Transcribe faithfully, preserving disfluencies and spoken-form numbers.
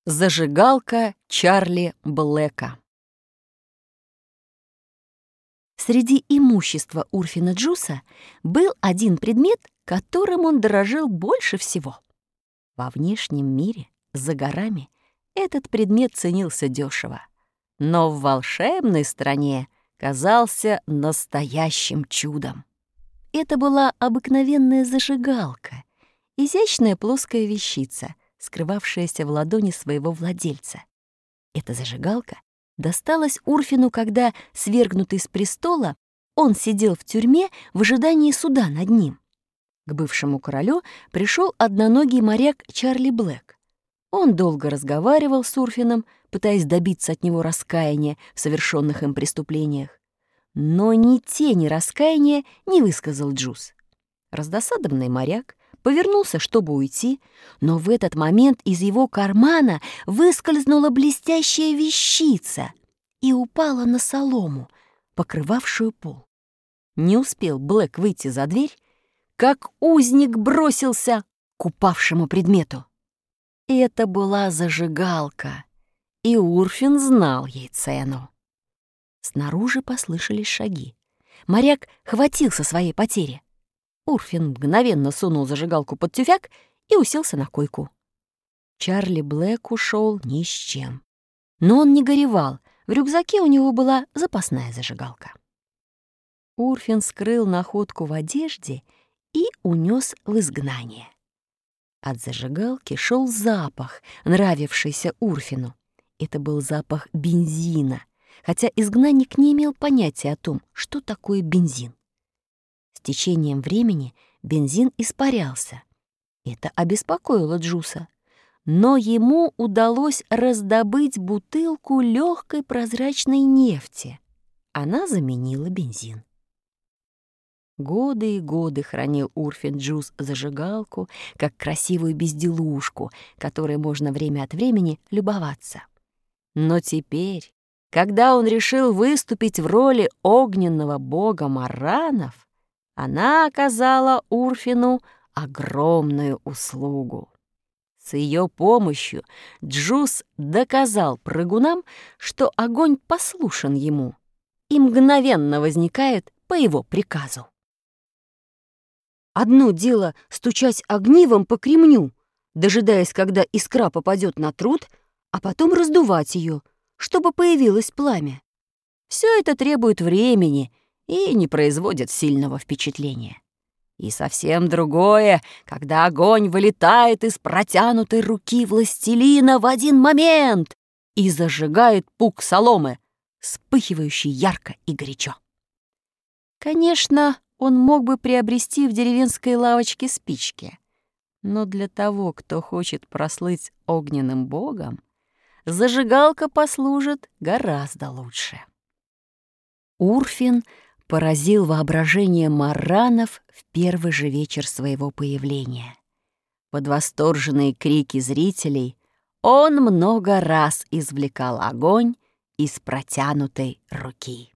Зажигалка Чарли Блэка. Среди имущества Урфина Джуса был один предмет, которым он дорожил больше всего. Во внешнем мире, за горами, этот предмет ценился дешево, но в волшебной стране казался настоящим чудом. Это была обыкновенная зажигалка, изящная плоская вещица, скрывавшаяся в ладони своего владельца. Эта зажигалка досталась Урфину, когда, свергнутый с престола, он сидел в тюрьме в ожидании суда над ним. К бывшему королю пришел одноногий моряк Чарли Блэк. Он долго разговаривал с Урфином, пытаясь добиться от него раскаяния в совершенных им преступлениях. Но ни тени раскаяния не высказал Джус. Раздосадованный моряк повернулся, чтобы уйти, но в этот момент из его кармана выскользнула блестящая вещица и упала на солому, покрывавшую пол. Не успел Блэк выйти за дверь, как узник бросился к упавшему предмету. Это была зажигалка, и Урфин знал ей цену. Снаружи послышались шаги. Моряк хватился своей потери. Урфин мгновенно сунул зажигалку под тюфяк и уселся на койку. Чарли Блэк ушел ни с чем. Но он не горевал, в рюкзаке у него была запасная зажигалка. Урфин скрыл находку в одежде и унес в изгнание. От зажигалки шел запах, нравившийся Урфину. Это был запах бензина, хотя изгнанник не имел понятия о том, что такое бензин. С течением времени бензин испарялся. Это обеспокоило Джуса. Но ему удалось раздобыть бутылку легкой прозрачной нефти. Она заменила бензин. Годы и годы хранил Урфин Джус зажигалку, как красивую безделушку, которой можно время от времени любоваться. Но теперь, когда он решил выступить в роли огненного бога Марранов, она оказала Урфину огромную услугу. С ее помощью Джус доказал прыгунам, что огонь послушен ему и мгновенно возникает по его приказу. Одно дело стучать огнивом по кремню, дожидаясь, когда искра попадет на труд, а потом раздувать ее, чтобы появилось пламя. Все это требует времени и не производит сильного впечатления. И совсем другое, когда огонь вылетает из протянутой руки властелина в один момент и зажигает пук соломы, вспыхивающий ярко и горячо. Конечно, он мог бы приобрести в деревенской лавочке спички, но для того, кто хочет прослыть огненным богом, зажигалка послужит гораздо лучше. Урфин поразил воображение Марранов в первый же вечер своего появления. Под восторженные крики зрителей он много раз извлекал огонь из протянутой руки.